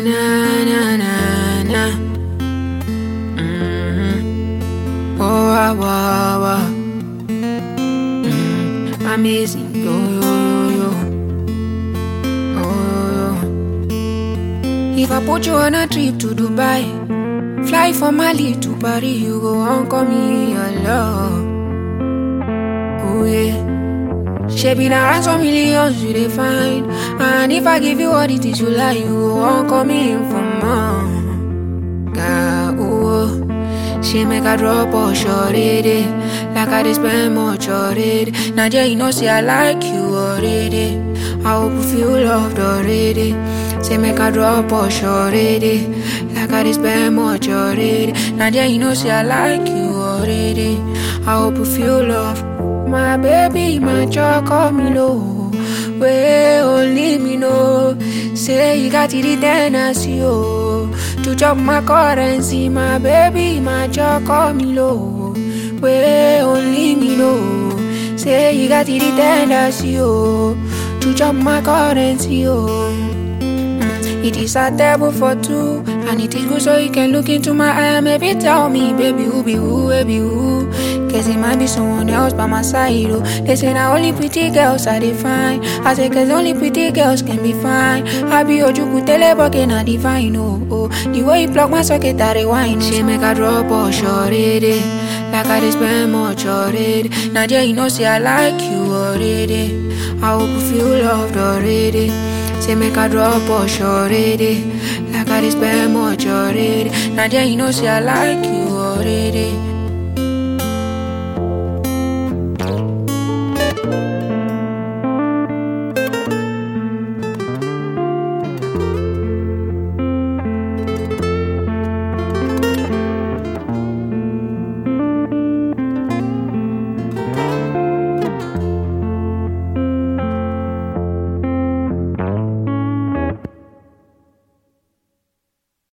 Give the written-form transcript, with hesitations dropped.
na na na na. Oh wow wow wow. Amazing, yo yo yo yo. Oh yo. If I put you on a trip to Dubai, fly from Mali to Paris, you go on call me your love. Oh yeah. She be around some millions you dey find, and if I give you all the things you like, you go on call me for more. God, oh. She make a drop or short it, like I dey spend much already. Now you know say I like you already. I hope you feel loved already. Say make a drop or short it, like I dey spend much already. Now you know say I like you already. I hope you feel loved. My baby, my choco me low. Where only me know. Say you got it Tennessee, oh. To chop my currency, my baby, my choco me low. Where only me know. Say you got it Tennessee, oh. To chop my currency, oh. It is a table for two, and it is good so you can look into my eye. Maybe tell me, baby, who be who, baby, who? Cause it might be someone else by my side, oh. They say now only pretty girls are defined. I say cause only pretty girls can be fine. I be Ojuku teleboke na divine, oh, oh. The way you plug my socket, I rewind. She make a drop or short it, like I dey spend much already. Now you know say I like you already. I hope you feel loved already. Say make a drop or short it, like I dey spend much already. Now you know say I like you already.